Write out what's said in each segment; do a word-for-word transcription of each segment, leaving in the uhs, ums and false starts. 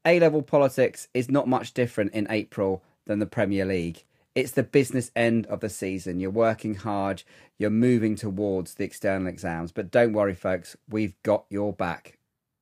A-level politics is not much different in April than the Premier League. It's the business end of the season. You're working hard. You're moving towards the external exams. But don't worry, folks. We've got your back.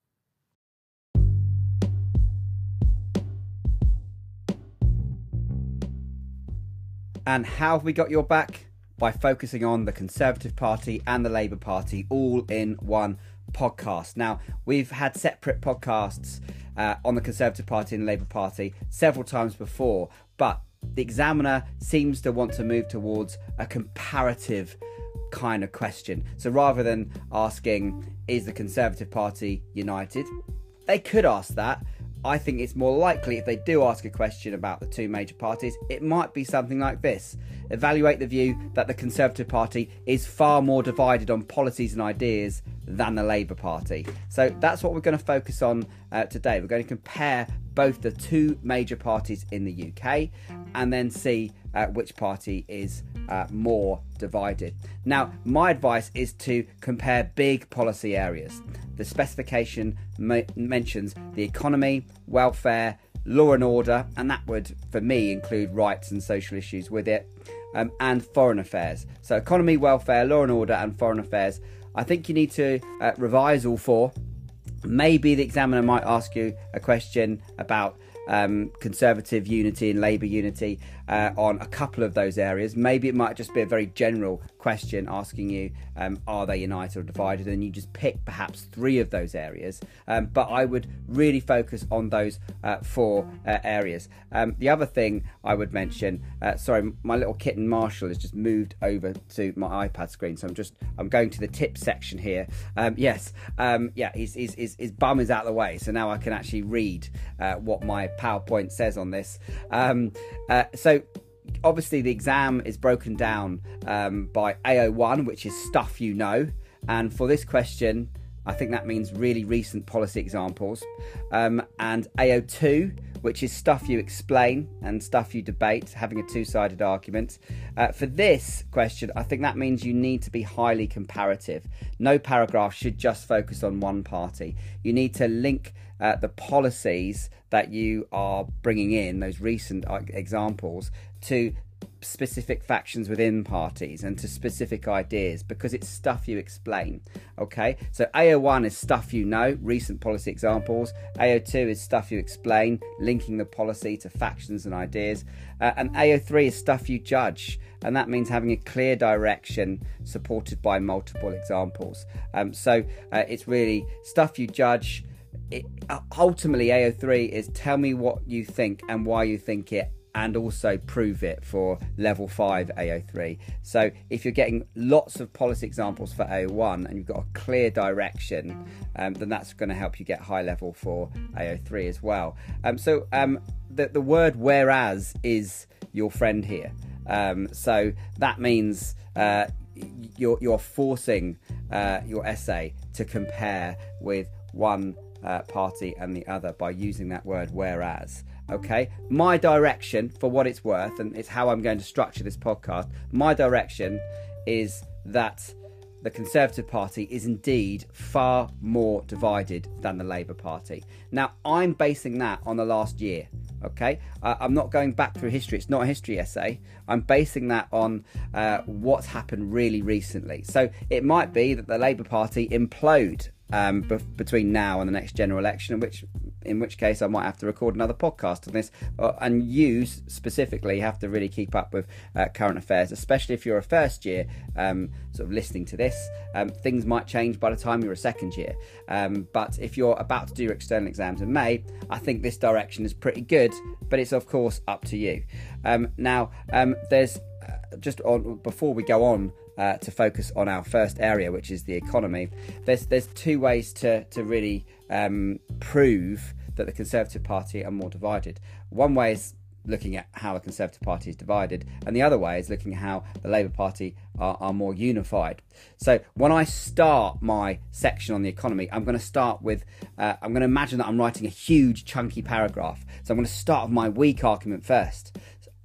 And how have we got your back? By focusing on the Conservative Party and the Labour Party all in one podcast. Now, we've had separate podcasts uh, on the Conservative Party and the Labour Party several times before, but the Examiner seems to want to move towards a comparative kind of question. So rather than asking, is the Conservative Party united? They could ask that. I think it's more likely if they do ask a question about the two major parties, it might be something like this. Evaluate the view that the Conservative Party is far more divided on policies and ideas than the Labour Party. So that's what we're going to focus on uh, today. We're going to compare both the two major parties in the U K and then see uh, which party is uh, more divided. Now, my advice is to compare big policy areas. The specification ma- mentions the economy, welfare, law and order, and that would, for me, include rights and social issues with it, um, and foreign affairs. So economy, welfare, law and order, and foreign affairs. I think you need to uh, revise all four. Maybe the Examiner might ask you a question about um, Conservative unity and Labour unity uh, on a couple of those areas. Maybe it might just be a very general question asking you, um, are they united or divided? And you just pick perhaps three of those areas. Um, but I would really focus on those uh, four uh, areas. Um, the other thing I would mention, uh, sorry, my little kitten Marshall has just moved over to my iPad screen. So I'm just, I'm going to the tips section here. Um, yes, um, yeah, his, his, his, his bum is out of the way. So now I can actually read uh, what my PowerPoint says on this. Um, uh, so obviously the exam is broken down um, by A O one, which is stuff you know. And for this question, I think that means really recent policy examples. Um, and A O two, which is stuff you explain and stuff you debate, having a two-sided argument. Uh, for this question, I think that means you need to be highly comparative. No paragraph should just focus on one party. You need to link uh, the policies that you are bringing in, those recent examples, to specific factions within parties and to specific ideas, because it's stuff you explain. Okay, so A O one is stuff you know, recent policy examples. A O two is stuff you explain, linking the policy to factions and ideas. Uh, and A O three is stuff you judge, and that means having a clear direction supported by multiple examples. Um, so uh, it's really stuff you judge. It, ultimately, A O three is tell me what you think and why you think it, and also prove it for level five A O three. So if you're getting lots of policy examples for A O one and you've got a clear direction, um, then that's going to help you get high level for A O three as well. Um, so um, the, the word whereas is your friend here. Um, so that means uh, you're, you're forcing uh, your essay to compare with one uh, party and the other by using that word whereas. Okay, my direction, for what it's worth, and it's how I'm going to structure this podcast, my direction is that the Conservative Party is indeed far more divided than the Labour Party. Now, I'm basing that on the last year, okay? Uh, I'm not going back through history. It's not a history essay. I'm basing that on uh, what's happened really recently. So it might be that the Labour Party implode um, be- between now and the next general election, which... in which case I might have to record another podcast on this, uh, and you specifically have to really keep up with uh, current affairs, especially if you're a first year um, sort of listening to this. Um, things might change by the time you're a second year, um, but if you're about to do your external exams in May, I think this direction is pretty good, but it's of course up to you. Um, now um, there's uh, just on before we go on Uh, to focus on our first area, which is the economy. There's there's two ways to to really um, prove that the Conservative Party are more divided. One way is looking at how the Conservative Party is divided, and the other way is looking at how the Labour Party are, are more unified. So when I start my section on the economy, I'm going to start with, uh, I'm going to imagine that I'm writing a huge chunky paragraph. So I'm going to start with my weak argument first.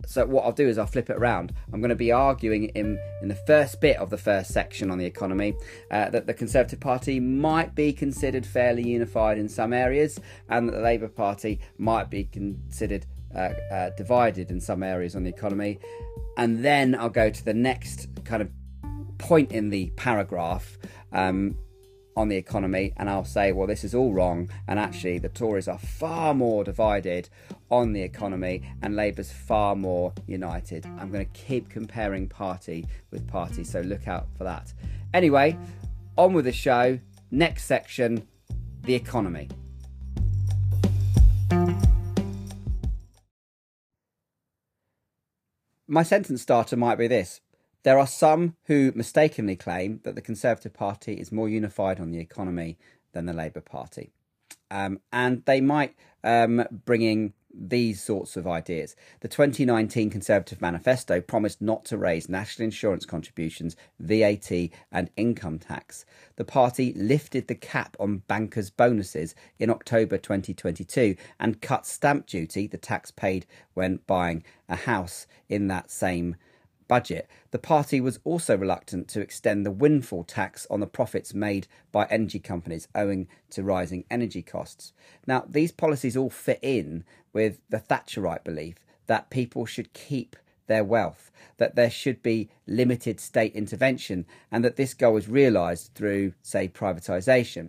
So what I'll do is I'll flip it around. I'm going to be arguing in, in the first bit of the first section on the economy uh, that the Conservative Party might be considered fairly unified in some areas, and that the Labour Party might be considered uh, uh, divided in some areas on the economy. And then I'll go to the next kind of point in the paragraph um, on the economy, and I'll say, well, this is all wrong, and actually the Tories are far more divided on the economy and Labour's far more united. I'm going to keep comparing party with party, so look out for that. Anyway, on with the show. Next section, the economy. My sentence starter might be this. There are some who mistakenly claim that the Conservative Party is more unified on the economy than the Labour Party. Um, and they might um, bring in these sorts of ideas. The twenty nineteen Conservative Manifesto promised not to raise national insurance contributions, V A T and income tax. The party lifted the cap on bankers' bonuses in October twenty twenty-two and cut stamp duty, the tax paid when buying a house, in that same budget. The party was also reluctant to extend the windfall tax on the profits made by energy companies owing to rising energy costs. Now, these policies all fit in with the Thatcherite belief that people should keep their wealth, that there should be limited state intervention, and that this goal is realised through, say, privatisation.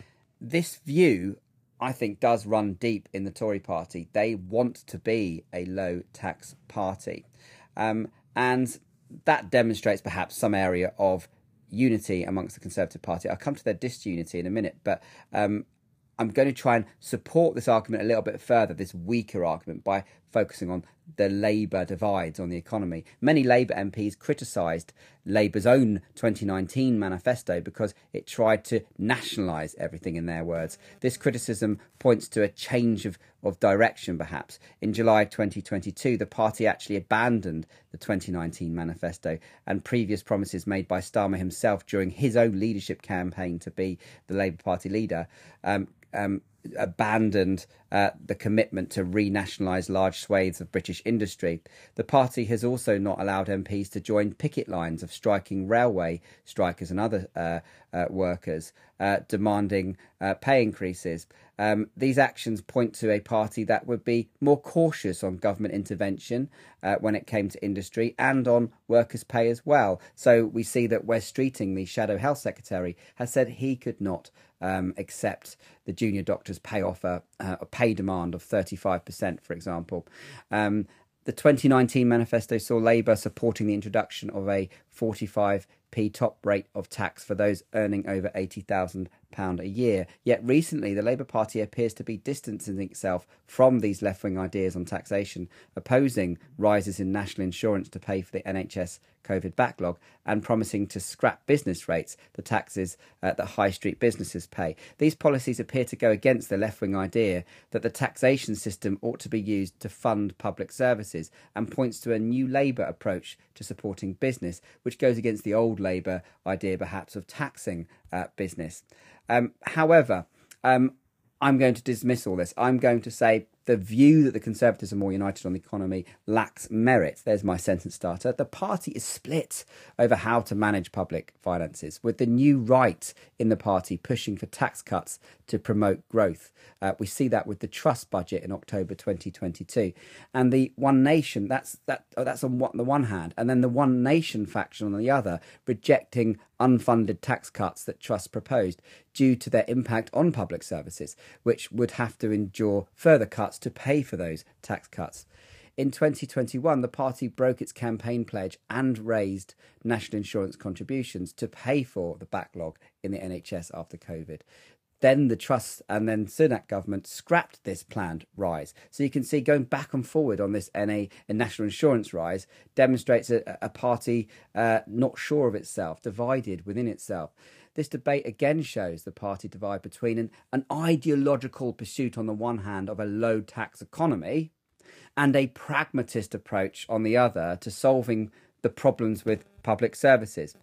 This view, I think, does run deep in the Tory party. They want to be a low tax party. Um, And that demonstrates perhaps some area of unity amongst the Conservative Party. I'll come to their disunity in a minute, but um, I'm going to try and support this argument a little bit further, this weaker argument, by focusing on the Labour divides on the economy. Many Labour M Ps criticised Labour's own twenty nineteen manifesto because it tried to nationalise everything, in their words. This criticism points to a change of, of direction, perhaps. In July twenty twenty-two, the party actually abandoned the twenty nineteen manifesto and previous promises made by Starmer himself during his own leadership campaign to be the Labour Party leader. Um, um, abandoned uh, the commitment to renationalise large swathes of British industry. The party has also not allowed M Ps to join picket lines of striking railway strikers and other uh, uh, workers, uh, demanding uh, pay increases. Um, these actions point to a party that would be more cautious on government intervention uh, when it came to industry and on workers' pay as well. So we see that Wes Streeting, the Shadow Health Secretary, has said he could not um, accept the junior doctors' pay offer, uh, a pay demand of thirty-five percent, for example. Um, the twenty nineteen manifesto saw Labour supporting the introduction of a forty-five p top rate of tax for those earning over eighty thousand pounds a year. Yet recently, the Labour Party appears to be distancing itself from these left-wing ideas on taxation, opposing rises in national insurance to pay for the N H S COVID backlog, and promising to scrap business rates, the taxes uh, that high street businesses pay. These policies appear to go against the left-wing idea that the taxation system ought to be used to fund public services, and points to a new Labour approach to supporting business, which goes against the old Labour idea, perhaps, of taxing uh, business. Um, however, um, I'm going to dismiss all this. I'm going to say the view that the Conservatives are more united on the economy lacks merit. There's my sentence starter. The party is split over how to manage public finances, with the new right in the party pushing for tax cuts to promote growth. Uh, we see that with the Trust budget in October twenty twenty-two. And the One Nation, that's that oh, that's on the one hand, and then the One Nation faction on the other, rejecting unfunded tax cuts that Trust proposed due to their impact on public services, which would have to endure further cuts to pay for those tax cuts. In twenty twenty-one, the party broke its campaign pledge and raised national insurance contributions to pay for the backlog in the N H S after COVID. Then the Truss and then Sunak government scrapped this planned rise. So you can see going back and forward on this N A and national insurance rise demonstrates a, a party uh, not sure of itself, divided within itself. This debate again shows the party divide between an, an ideological pursuit on the one hand of a low tax economy and a pragmatist approach on the other to solving the problems with public services.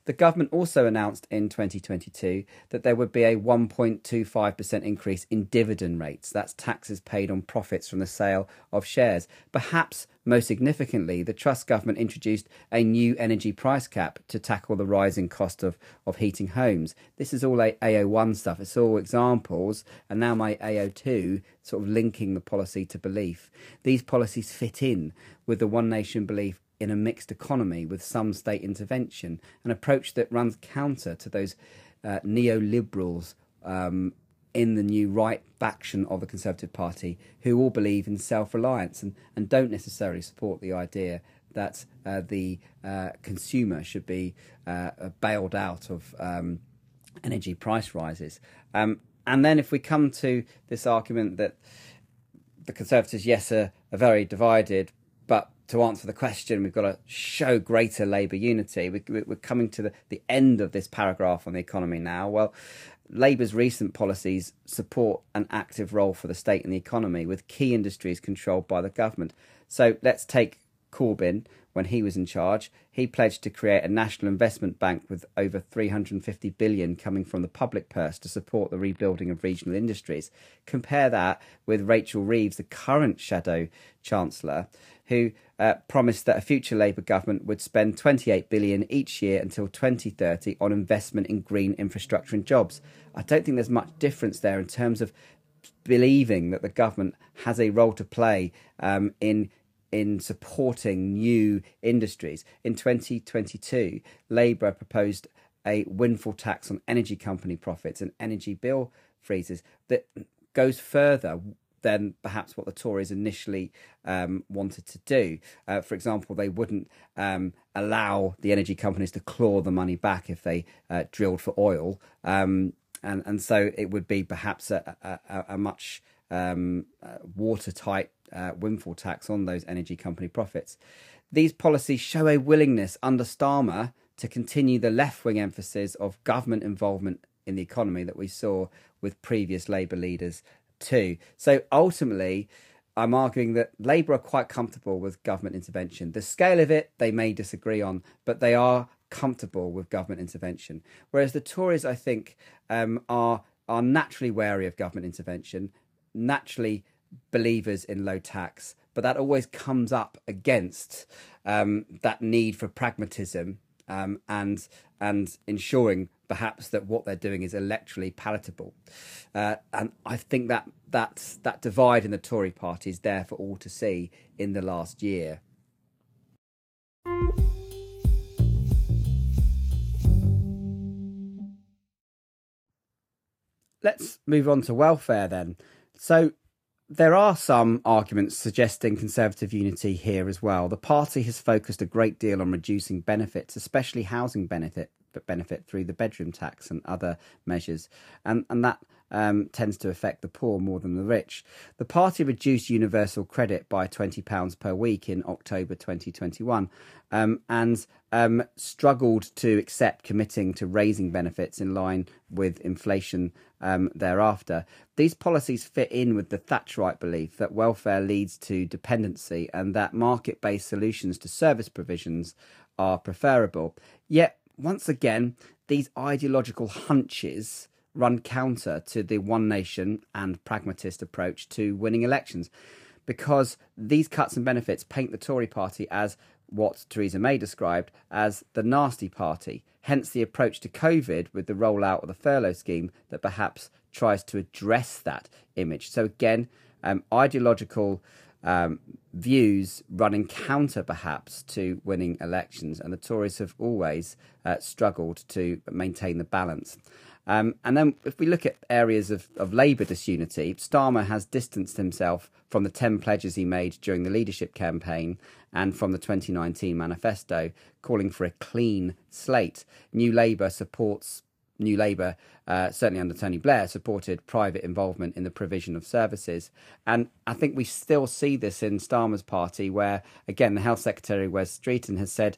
The government also announced in twenty twenty-two that there would be a one point two five percent increase in dividend rates. That's taxes paid on profits from the sale of shares. Perhaps most significantly, the Truss government introduced a new energy price cap to tackle the rising cost of, of heating homes. This is all A O one stuff. It's all examples. And now my A O two sort of linking the policy to belief. These policies fit in with the One Nation belief in a mixed economy with some state intervention, an approach that runs counter to those uh, neoliberals um, in the new right faction of the Conservative Party who all believe in self-reliance and, and don't necessarily support the idea that uh, the uh, consumer should be uh, bailed out of um, energy price rises. Um, and then if we come to this argument that the Conservatives, yes, are, are very divided, but to answer the question, we've got to show greater Labour unity. We, we're coming to the, the end of this paragraph on the economy now. Well, Labour's recent policies support an active role for the state in the economy, with key industries controlled by the government. So let's take Corbyn. When he was in charge, he pledged to create a national investment bank with over three hundred fifty billion coming from the public purse to support the rebuilding of regional industries. Compare that with Rachel Reeves, the current shadow chancellor, who uh, promised that a future Labour government would spend twenty-eight billion each year until twenty thirty on investment in green infrastructure and jobs. I don't think there's much difference there in terms of believing that the government has a role to play um, in in supporting new industries. In twenty twenty-two, Labour proposed a windfall tax on energy company profits and energy bill freezes that goes further than perhaps what the Tories initially um, wanted to do. Uh, for example, they wouldn't um, allow the energy companies to claw the money back if they uh, drilled for oil. Um, and, and so it would be perhaps a, a, a much um, uh, watertight Uh, windfall tax on those energy company profits. These policies show a willingness under Starmer to continue the left-wing emphasis of government involvement in the economy that we saw with previous Labour leaders too. So ultimately, I'm arguing that Labour are quite comfortable with government intervention. The scale of it, they may disagree on, but they are comfortable with government intervention. Whereas the Tories, I think, um, are, are naturally wary of government intervention, naturally believers in low tax, but that always comes up against um, that need for pragmatism um, and and ensuring perhaps that what they're doing is electorally palatable. Uh, and I think that that that divide in the Tory party is there for all to see in the last year. Let's move on to welfare then. So there are some arguments suggesting Conservative unity here as well. The party has focused a great deal on reducing benefits, especially housing benefit benefit through the bedroom tax and other measures, and and that um, tends to affect the poor more than the rich. The party reduced universal credit by twenty pounds per week in October twenty twenty-one, um, and um, struggled to accept committing to raising benefits in line with inflation um, thereafter. These policies fit in with the Thatcherite belief that welfare leads to dependency and that market-based solutions to service provisions are preferable. Yet, once again, these ideological hunches run counter to the One Nation and pragmatist approach to winning elections, because these cuts and benefits paint the Tory party as what Theresa May described as the nasty party, hence the approach to COVID with the rollout of the furlough scheme that perhaps tries to address that image. So again, um, ideological um, views running counter perhaps to winning elections, and the Tories have always uh, struggled to maintain the balance. Um, and then if we look at areas of, of Labour disunity, Starmer has distanced himself from the ten pledges he made during the leadership campaign and from the twenty nineteen manifesto, calling for a clean slate. New Labour supports New Labour, uh, certainly under Tony Blair, supported private involvement in the provision of services. And I think we still see this in Starmer's party, where, again, the Health Secretary, Wes Streeton, has said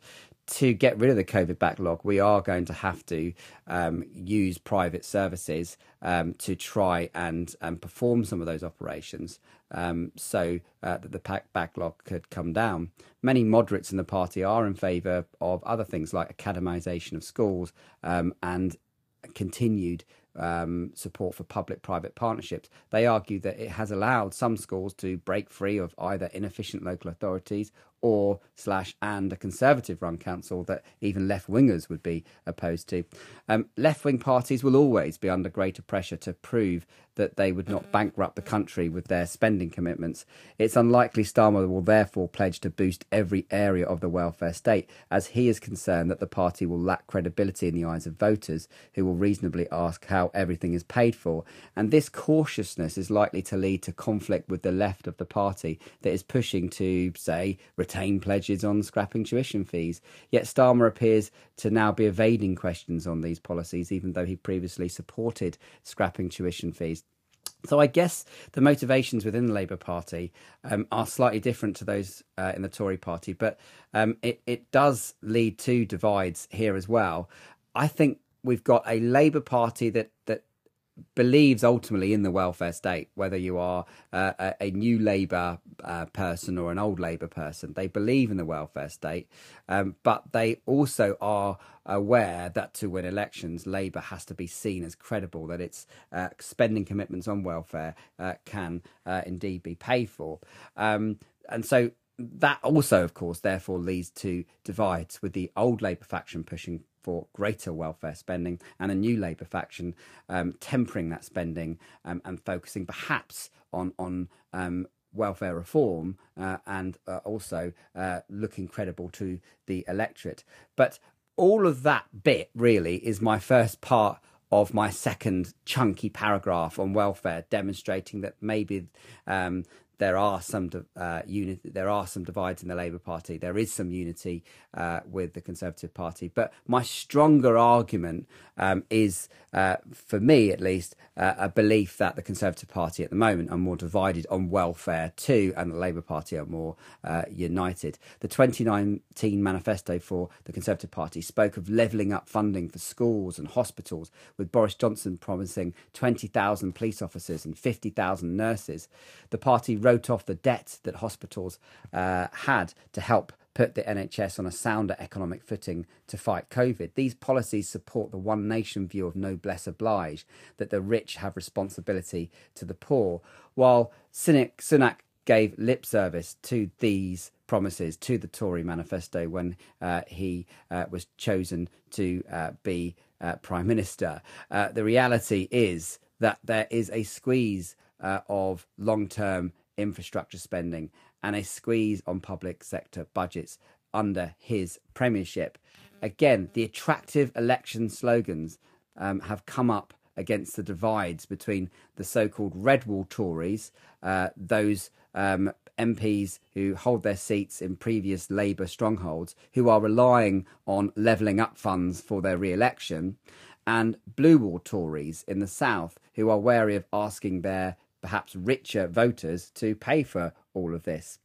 to get rid of the COVID backlog, we are going to have to um, use private services um, to try and, and perform some of those operations um, so uh, that the backlog could come down. Many moderates in the party are in favour of other things like academisation of schools um, and continued Um, support for public-private partnerships. They argue that it has allowed some schools to break free of either inefficient local authorities or slash and a conservative-run council that even left-wingers would be opposed to. Um, left-wing parties will always be under greater pressure to prove that they would not bankrupt the country with their spending commitments. It's unlikely Starmer will therefore pledge to boost every area of the welfare state, as he is concerned that the party will lack credibility in the eyes of voters, who will reasonably ask how everything is paid for. And this cautiousness is likely to lead to conflict with the left of the party that is pushing to, say, retain pledges on scrapping tuition fees. Yet Starmer appears to now be evading questions on these policies, even though he previously supported scrapping tuition fees. So I guess the motivations within the Labour Party um, are slightly different to those uh, in the Tory party, but um, it, it does lead to divides here as well. I think we've got a Labour Party that that believes ultimately in the welfare state, whether you are uh, a, a new Labour uh, person or an old Labour person. They believe in the welfare state, um, but they also are aware that to win elections, Labour has to be seen as credible, that its uh, spending commitments on welfare uh, can uh, indeed be paid for. Um, and so that also, of course, therefore leads to divides, with the old Labour faction pushing for greater welfare spending and a new Labour faction um, tempering that spending um, and focusing perhaps on on um, welfare reform uh, and uh, also uh, looking credible to the electorate. But all of that bit really is my first part of my second chunky paragraph on welfare, demonstrating that maybe um, there are some uh, unit, there are some divides in the Labour Party. There is some unity uh, with the Conservative Party, but my stronger argument um, is, uh, for me at least, uh, a belief that the Conservative Party at the moment are more divided on welfare too, and the Labour Party are more uh, united. The twenty nineteen manifesto for the Conservative Party spoke of levelling up funding for schools and hospitals, with Boris Johnson promising twenty thousand police officers and fifty thousand nurses. The party wrote off the debt that hospitals uh, had to help put the N H S on a sounder economic footing to fight COVID. These policies support the one nation view of noblesse oblige, that the rich have responsibility to the poor, while Sunak, Sunak gave lip service to these promises, to the Tory manifesto, when uh, he uh, was chosen to uh, be uh, Prime Minister. Uh, the reality is that there is a squeeze uh, of long-term infrastructure spending and a squeeze on public sector budgets under his premiership. Again, the attractive election slogans um, have come up against the divides between the so-called red wall Tories, uh, those um, M Ps who hold their seats in previous Labour strongholds, who are relying on levelling up funds for their re-election, and blue wall Tories in the south, who are wary of asking their perhaps richer voters to pay for all of this.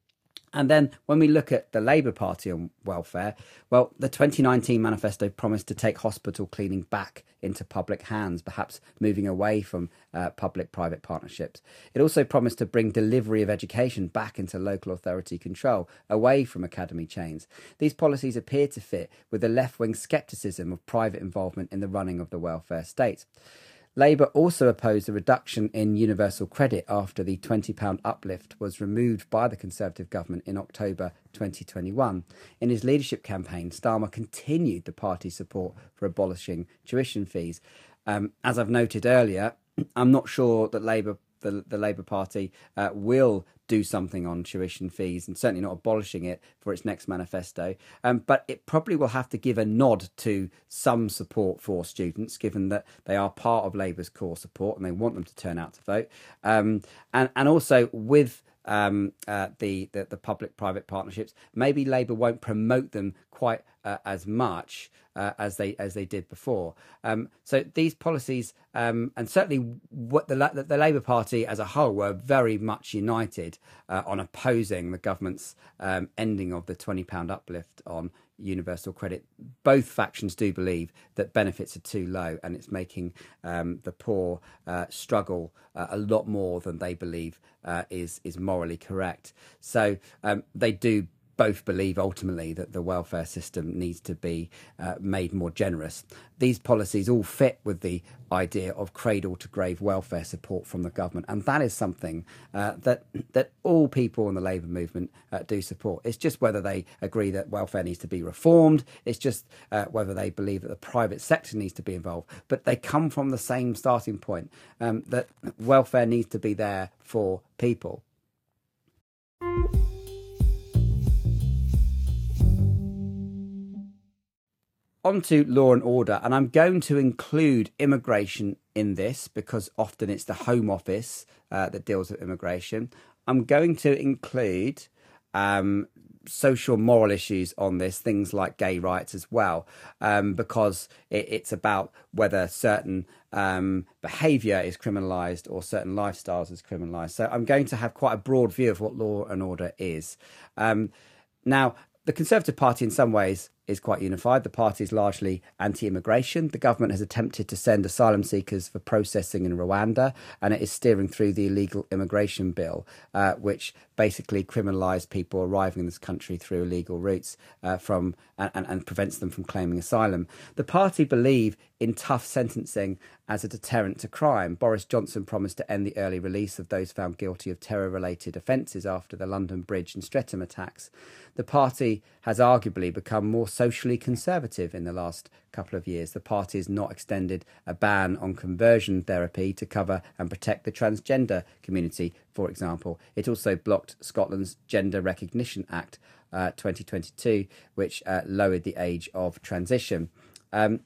And then when we look at the Labour Party on welfare, well, the twenty nineteen manifesto promised to take hospital cleaning back into public hands, perhaps moving away from uh, public-private partnerships. It also promised to bring delivery of education back into local authority control, away from academy chains. These policies appear to fit with the left-wing scepticism of private involvement in the running of the welfare state. Labour also opposed a reduction in universal credit after the twenty pound uplift was removed by the Conservative government in October twenty twenty-one. In his leadership campaign, Starmer continued the party's support for abolishing tuition fees. Um, as I've noted earlier, I'm not sure that Labour, the, the Labour Party uh, will do something on tuition fees, and certainly not abolishing it for its next manifesto. Um, but it probably will have to give a nod to some support for students, given that they are part of Labour's core support and they want them to turn out to vote. Um, and, and also with um, uh, the, the, the public-private partnerships, maybe Labour won't promote them quite uh, as much uh, as they as they did before. Um, so these policies, um, and certainly what the, the, the Labour Party as a whole, were very much united uh, on opposing the government's um, ending of the twenty pound uplift on universal credit. Both factions do believe that benefits are too low, and it's making um, the poor uh, struggle uh, a lot more than they believe uh, is is morally correct. So um, they do both believe ultimately that the welfare system needs to be uh, made more generous. These policies all fit with the idea of cradle to grave welfare support from the government, and that is something uh, that that all people in the Labour movement uh, do support. It's just whether they agree that welfare needs to be reformed. It's just uh, whether they believe that the private sector needs to be involved. But they come from the same starting point, um, that welfare needs to be there for people. On to law and order, and I'm going to include immigration in this because often it's the Home Office uh, that deals with immigration. I'm going to include um, social moral issues on this, things like gay rights as well, um, because it, it's about whether certain um, behaviour is criminalised or certain lifestyles is criminalised. So I'm going to have quite a broad view of what law and order is. Um, now, the Conservative Party in some ways is quite unified. The party is largely anti-immigration. The government has attempted to send asylum seekers for processing in Rwanda, and it is steering through the illegal immigration bill, uh, which basically criminalised people arriving in this country through illegal routes uh, from and, and, and prevents them from claiming asylum. The party believe in tough sentencing as a deterrent to crime. Boris Johnson promised to end the early release of those found guilty of terror-related offences after the London Bridge and Streatham attacks. The party has arguably become more socially conservative in the last couple of years. The party has not extended a ban on conversion therapy to cover and protect the transgender community, for example. It also blocked Scotland's Gender Recognition Act uh, twenty twenty-two, which uh, lowered the age of transition. Um,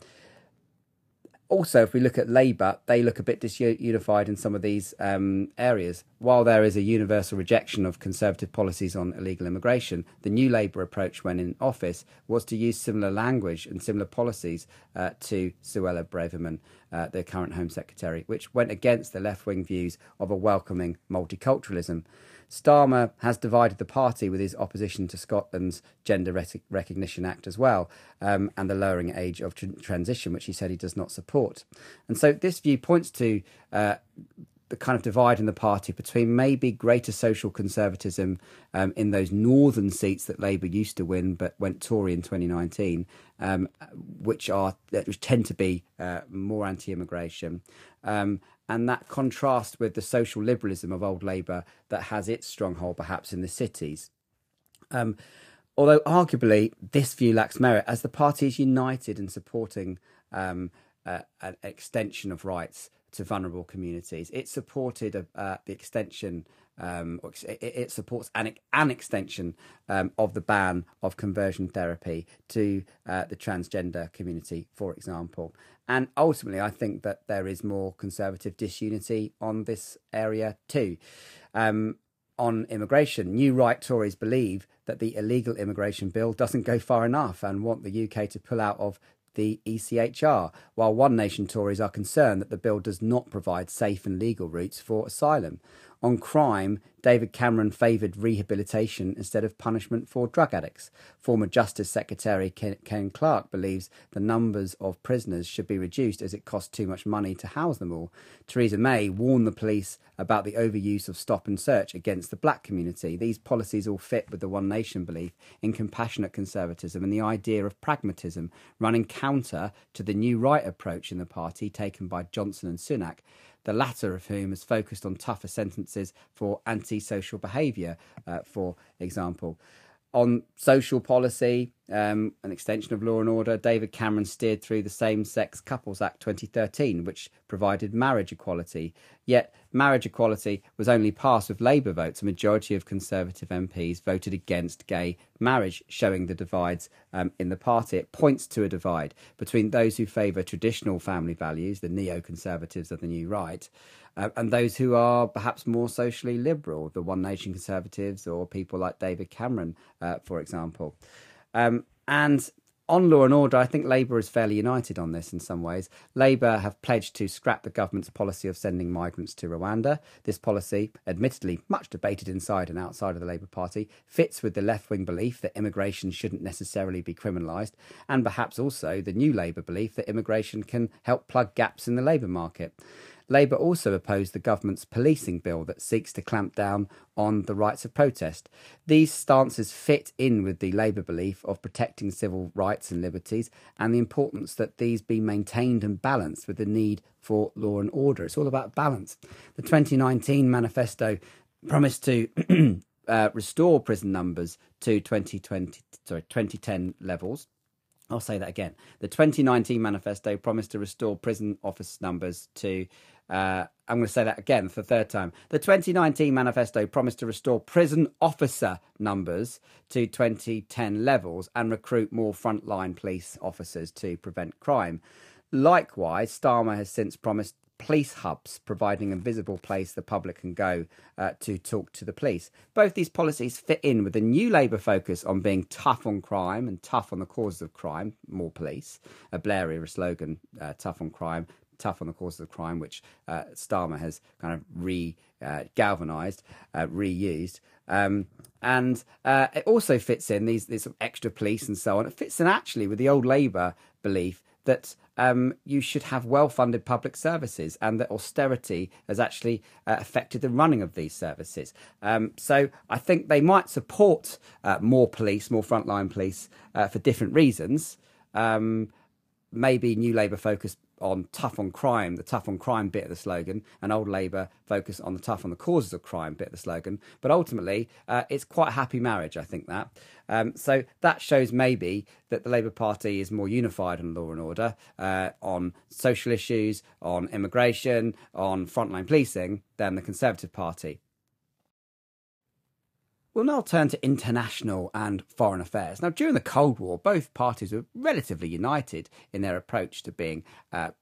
Also, if we look at Labour, they look a bit disunified in some of these um, areas. While there is a universal rejection of Conservative policies on illegal immigration, the new Labour approach when in office was to use similar language and similar policies uh, to Suella Braverman, uh, the current Home Secretary, which went against the left-wing views of a welcoming multiculturalism. Starmer has divided the party with his opposition to Scotland's Gender Rec- Recognition Act as well, um, and the lowering age of tr- transition, which he said he does not support. And so this view points to uh, the kind of divide in the party between maybe greater social conservatism um, in those northern seats that Labour used to win but went Tory in twenty nineteen, um, which are which tend to be uh, more anti-immigration, um, and that contrast with the social liberalism of old Labour that has its stronghold perhaps in the cities. Um, although arguably this view lacks merit, as the party is united in supporting um, uh, an extension of rights to vulnerable communities. It supported uh, the extension, um, or it, it supports an, an extension um, of the ban of conversion therapy to uh, the transgender community, for example. And ultimately, I think that there is more conservative disunity on this area too. Um, on immigration, new right Tories believe that the illegal immigration bill doesn't go far enough and want the U K to pull out of the E C H R, while One Nation Tories are concerned that the bill does not provide safe and legal routes for asylum. On crime, David Cameron favoured rehabilitation instead of punishment for drug addicts. Former Justice Secretary Ken, Ken Clarke believes the numbers of prisoners should be reduced as it costs too much money to house them all. Theresa May warned the police about the overuse of stop and search against the black community. These policies all fit with the One Nation belief in compassionate conservatism and the idea of pragmatism, running counter to the new right approach in the party taken by Johnson and Sunak, the latter of whom has focused on tougher sentences for antisocial behaviour, uh, for example. On social policy, um, an extension of law and order, David Cameron steered through the Same-Sex Couples Act twenty thirteen, which provided marriage equality. Yet marriage equality was only passed with Labour votes. A majority of Conservative M Ps voted against gay marriage, showing the divides um, in the party. It points to a divide between those who favour traditional family values, the neoconservatives of the new right, uh, and those who are perhaps more socially liberal, the One Nation Conservatives or people like David Cameron, uh, for example. Um, and on law and order, I think Labour is fairly united on this in some ways. Labour have pledged to scrap the government's policy of sending migrants to Rwanda. This policy, admittedly much debated inside and outside of the Labour Party, fits with the left-wing belief that immigration shouldn't necessarily be criminalised, and perhaps also the new Labour belief that immigration can help plug gaps in the labour market. Labour also opposed the government's policing bill that seeks to clamp down on the rights of protest. These stances fit in with the Labour belief of protecting civil rights and liberties and the importance that these be maintained and balanced with the need for law and order. It's all about balance. The twenty nineteen manifesto promised to uh, restore prison numbers to twenty twenty, sorry, twenty ten levels. I'll say that again. The twenty nineteen manifesto promised to restore prison office numbers to, uh, I'm going to say that again for the third time. The twenty nineteen manifesto promised to restore prison officer numbers to twenty ten levels and recruit more frontline police officers to prevent crime. Likewise, Starmer has since promised police hubs, providing a visible place the public can go uh, to talk to the police. Both these policies fit in with the new Labour focus on being tough on crime and tough on the causes of crime, more police, a Blair era slogan, uh, tough on crime, tough on the causes of crime, which uh, Starmer has kind of re-galvanised, uh, uh, reused. Um, and uh, it also fits in, these, these sort of extra police and so on, it fits in actually with the old Labour belief that um, you should have well-funded public services and that austerity has actually uh, affected the running of these services. Um, so I think they might support uh, more police, more frontline police uh, for different reasons. Um, maybe New Labour focus on tough on crime, the tough on crime bit of the slogan, and Old Labour focus on the tough on the causes of crime bit of the slogan. But ultimately, uh, it's quite a happy marriage, I think that. Um, so that shows maybe that the Labour Party is more unified on law and order, uh, on social issues, on immigration, on frontline policing than the Conservative Party. We'll now turn to international and foreign affairs. Now, during the Cold War, both parties were relatively united in their approach to being uh,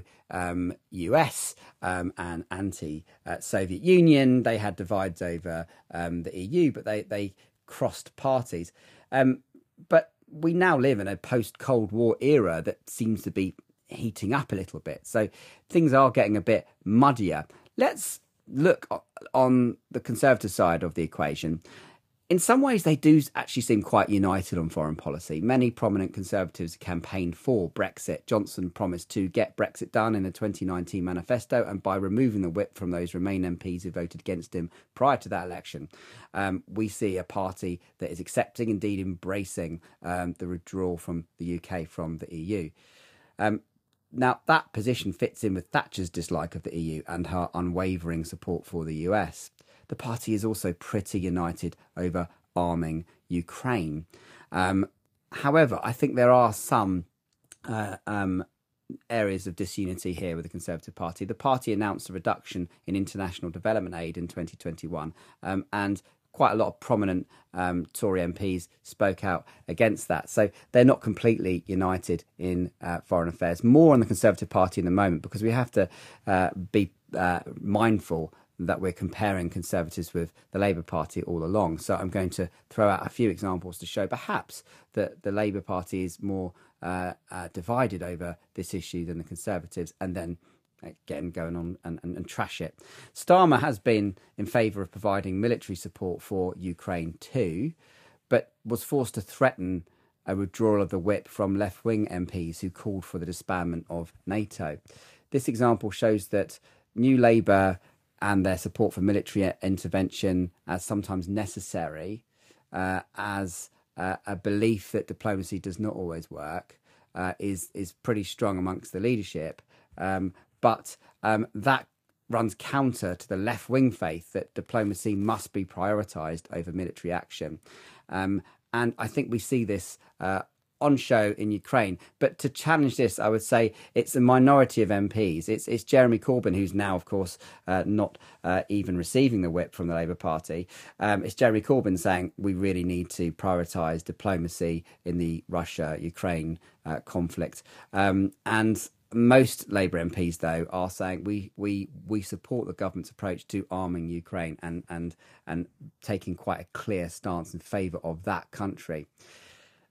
pro-U S um, um, and anti-Soviet Union. They had divides over um, the E U, but they, they crossed parties. Um, but we now live in a post-Cold War era that seems to be heating up a little bit. So things are getting a bit muddier. Let's look on the Conservative side of the equation. In some ways, they do actually seem quite united on foreign policy. Many prominent Conservatives campaigned for Brexit. Johnson promised to get Brexit done in the twenty nineteen manifesto, and by removing the whip from those Remain M Ps who voted against him prior to that election, um, we see a party that is accepting, indeed embracing, um, the withdrawal from the U K from the E U. Um, Now, that position fits in with Thatcher's dislike of the E U and her unwavering support for the U S. The party is also pretty united over arming Ukraine. Um, however, I think there are some uh, um, areas of disunity here with the Conservative Party. The party announced a reduction in international development aid in twenty twenty-one, um, and quite a lot of prominent um, Tory M Ps spoke out against that. So they're not completely united in uh, foreign affairs. More on the Conservative Party in the moment, because we have to uh, be uh, mindful that we're comparing Conservatives with the Labour Party all along. So I'm going to throw out a few examples to show perhaps that the Labour Party is more uh, uh, divided over this issue than the Conservatives, and then getting going on and, and, and trash it. Starmer has been in favour of providing military support for Ukraine too, but was forced to threaten a withdrawal of the whip from left-wing M Ps who called for the disbandment of NATO. This example shows that New Labour and their support for military intervention as sometimes necessary, uh, as uh, a belief that diplomacy does not always work, uh, is, is pretty strong amongst the leadership. Um, But um, that runs counter to the left-wing faith that diplomacy must be prioritised over military action. Um, and I think we see this uh, on show in Ukraine. But to challenge this, I would say it's a minority of M Ps. It's, it's Jeremy Corbyn, who's now, of course, uh, not uh, even receiving the whip from the Labour Party. Um, it's Jeremy Corbyn saying we really need to prioritise diplomacy in the Russia-Ukraine uh, conflict. Um, and most Labour M Ps, though, are saying we we we support the government's approach to arming Ukraine and and and taking quite a clear stance in favour of that country.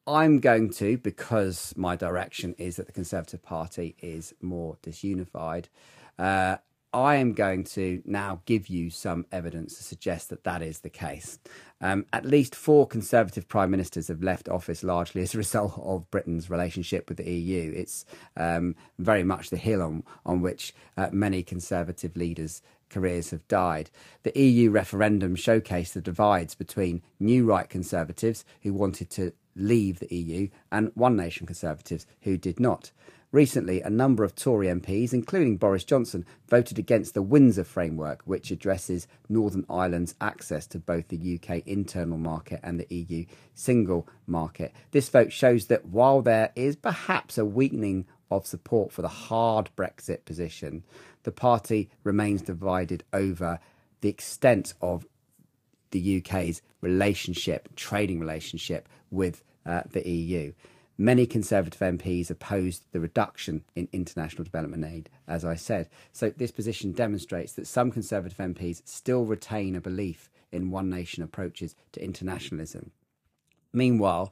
I'm going to, because my direction is that the Conservative Party is more disunified, uh, I am going to now give you some evidence to suggest that that is the case. Um, at least four Conservative Prime Ministers have left office largely as a result of Britain's relationship with the E U. It's um, very much the hill on, on which uh, many Conservative leaders' careers have died. The E U referendum showcased the divides between new right Conservatives who wanted to leave the E U and One Nation Conservatives who did not. Recently, a number of Tory M Ps, including Boris Johnson, voted against the Windsor Framework, which addresses Northern Ireland's access to both the U K internal market and the E U single market. This vote shows that while there is perhaps a weakening of support for the hard Brexit position, the party remains divided over the extent of the U K's relationship, trading relationship with uh, the E U. Many Conservative M Ps opposed the reduction in international development aid, as I said. So this position demonstrates that some Conservative M Ps still retain a belief in one nation approaches to internationalism. Meanwhile,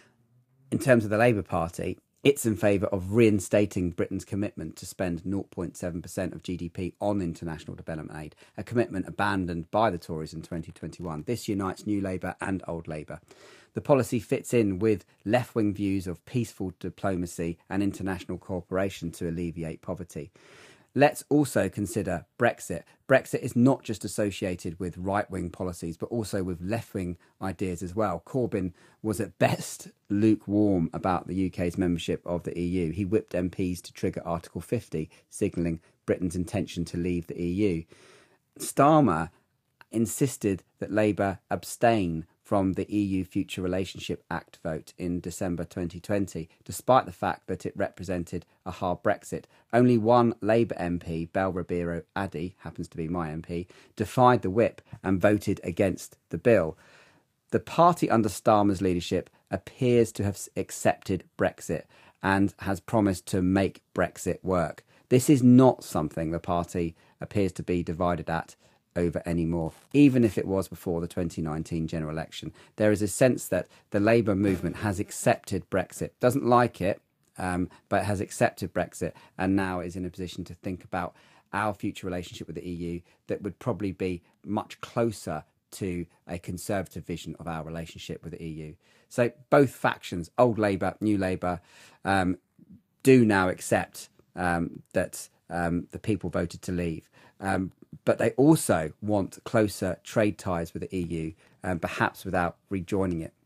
in terms of the Labour Party, it's in favour of reinstating Britain's commitment to spend zero point seven percent of G D P on international development aid, a commitment abandoned by the Tories in twenty twenty-one. This unites New Labour and Old Labour. The policy fits in with left-wing views of peaceful diplomacy and international cooperation to alleviate poverty. Let's also consider Brexit. Brexit is not just associated with right-wing policies, but also with left-wing ideas as well. Corbyn was at best lukewarm about the U K's membership of the E U. He whipped M Ps to trigger Article fifty, signalling Britain's intention to leave the E U. Starmer insisted that Labour abstain from the E U Future Relationship Act vote in December twenty twenty, despite the fact that it represented a hard Brexit. Only one Labour M P, Bel Ribeiro Addy, happens to be my M P, defied the whip and voted against the bill. The party under Starmer's leadership appears to have accepted Brexit and has promised to make Brexit work. This is not something the party appears to be divided at over anymore, even if it was before the twenty nineteen general election. There is a sense that the Labour movement has accepted Brexit, doesn't like it, um, but has accepted Brexit and now is in a position to think about our future relationship with the E U that would probably be much closer to a Conservative vision of our relationship with the E U. So both factions, Old Labour, New Labour, um, do now accept um, that um, the people voted to leave. Um, but they also want closer trade ties with the E U, um, perhaps without rejoining it.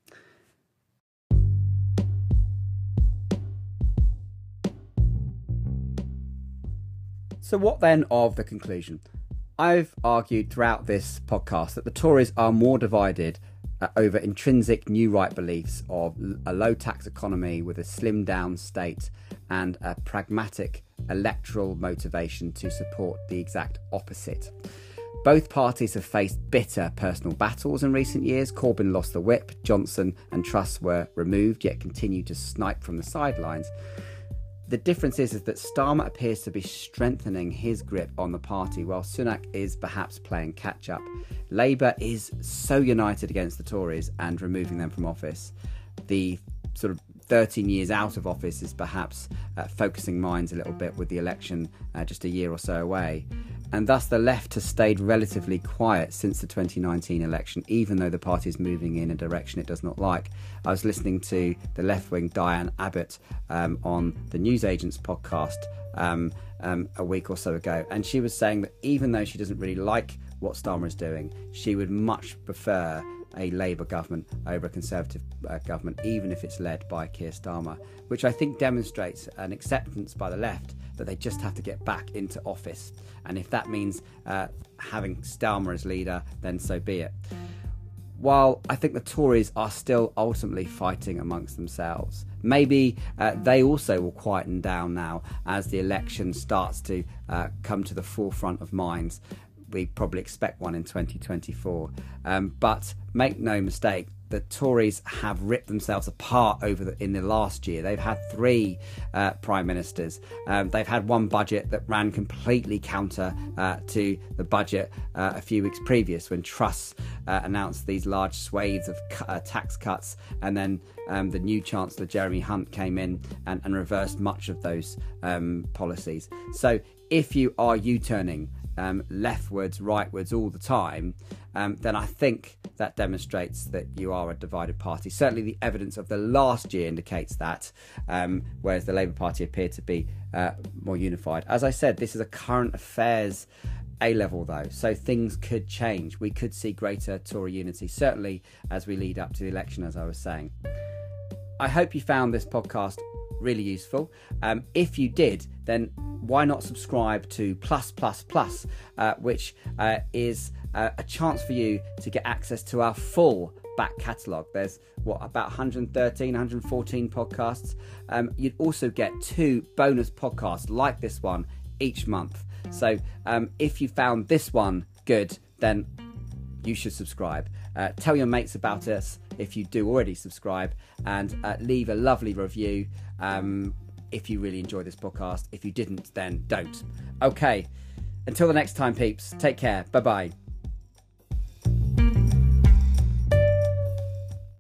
So what then of the conclusion? I've argued throughout this podcast that the Tories are more divided uh, over intrinsic new right beliefs of a low tax economy with a slimmed down state and a pragmatic electoral motivation to support the exact opposite. Both parties have faced bitter personal battles in recent years. Corbyn lost the whip, Johnson and Truss were removed, yet continue to snipe from the sidelines. The difference is, is that Starmer appears to be strengthening his grip on the party, while Sunak is perhaps playing catch-up. Labour is so united against the Tories and removing them from office. The sort of thirteen years out of office is perhaps uh, focusing minds a little bit with the election uh, just a year or so away. And thus the left has stayed relatively quiet since the twenty nineteen election, even though the party is moving in a direction it does not like. I was listening to the left-wing Diane Abbott um, on the Newsagents podcast um, um, a week or so ago, and she was saying that even though she doesn't really like what Starmer is doing, she would much prefer a Labour government over a Conservative uh, government, even if it's led by Keir Starmer, which I think demonstrates an acceptance by the left that they just have to get back into office. And if that means uh, having Starmer as leader, then so be it. While I think the Tories are still ultimately fighting amongst themselves, maybe uh, they also will quieten down now as the election starts to uh, come to the forefront of minds. We probably expect one in twenty twenty-four. Um, but make no mistake, the Tories have ripped themselves apart over the, in the last year. They've had three uh, prime ministers. Um, they've had one budget that ran completely counter uh, to the budget uh, a few weeks previous, when Truss uh, announced these large swathes of cu- uh, tax cuts, and then um, the new Chancellor Jeremy Hunt came in and, and reversed much of those um, policies. So if you are U-turning Um, leftwards, rightwards all the time, um, then I think that demonstrates that you are a divided party. Certainly the evidence of the last year indicates that, um, whereas the Labour Party appeared to be uh, more unified. As I said, this is a current affairs A-level though, so things could change. We could see greater Tory unity, certainly as we lead up to the election, as I was saying. I hope you found this podcast really useful. Um, if you did, then why not subscribe to Plus Plus Plus, uh, which uh, is uh, a chance for you to get access to our full back catalogue. There's what about one hundred thirteen, one hundred fourteen podcasts. Um, you'd also get two bonus podcasts like this one each month. So um, if you found this one good, then you should subscribe. Uh, tell your mates about us if you do already subscribe, and uh, leave a lovely review um, if you really enjoy this podcast. If you didn't, then don't. Okay, until the next time, peeps, take care. Bye-bye.